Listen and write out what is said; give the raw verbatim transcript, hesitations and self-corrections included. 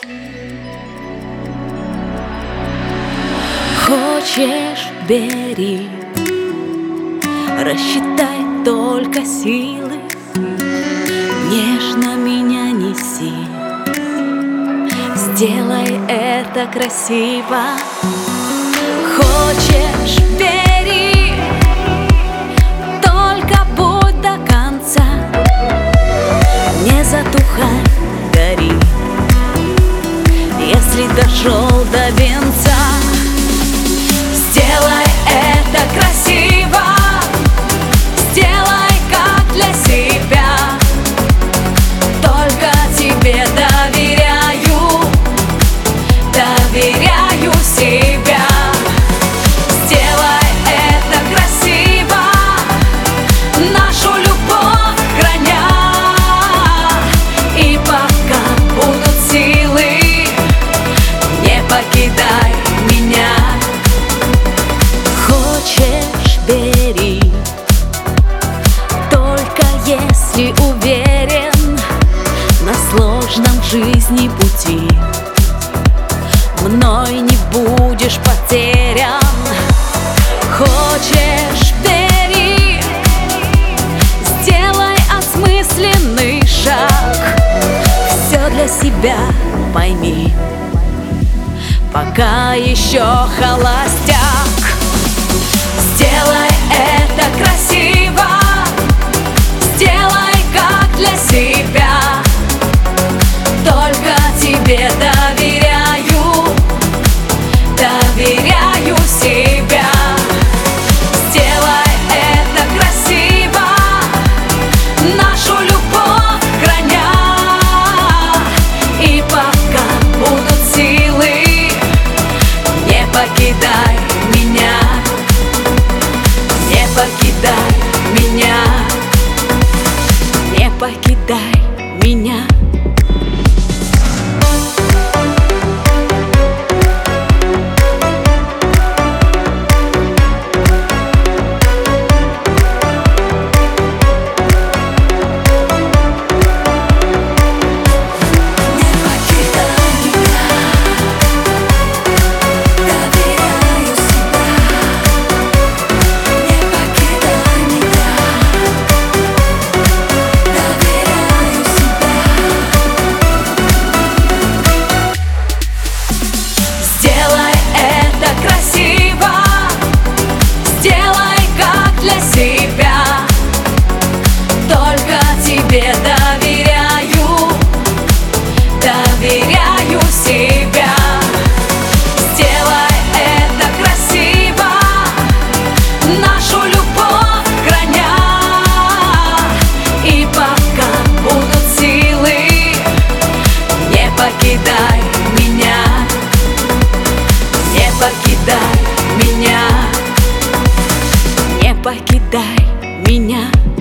Хочешь — бери, рассчитай только силы, нежно меня неси, сделай это красиво. Хочешь — бери, только будь до конца, не затухай, гори, если дошел до венца. Сделай это красиво, сделай как для себя, только тебе доверяю, доверяю себя. Сделай это красиво, нашу любовь храня, и пока будут силы, не покидай меня. Хочешь — бери, только если уверен на сложном жизни пути, мной не будешь потерян. Хочешь — бери, сделай осмысленный шаг, все для себя пойми, пока еще холостяк. Сделай это красиво, сделай как для себя, только тебе доверяю, доверяю себя. Сделай это красиво, нашу любовь храня, и пока будут силы, не покидай меня. Не покидай меня, не покидай меня. Доверяю, доверяю себя. Сделай это красиво, нашу любовь храня, и пока будут силы, не покидай меня, не покидай меня, не покидай меня.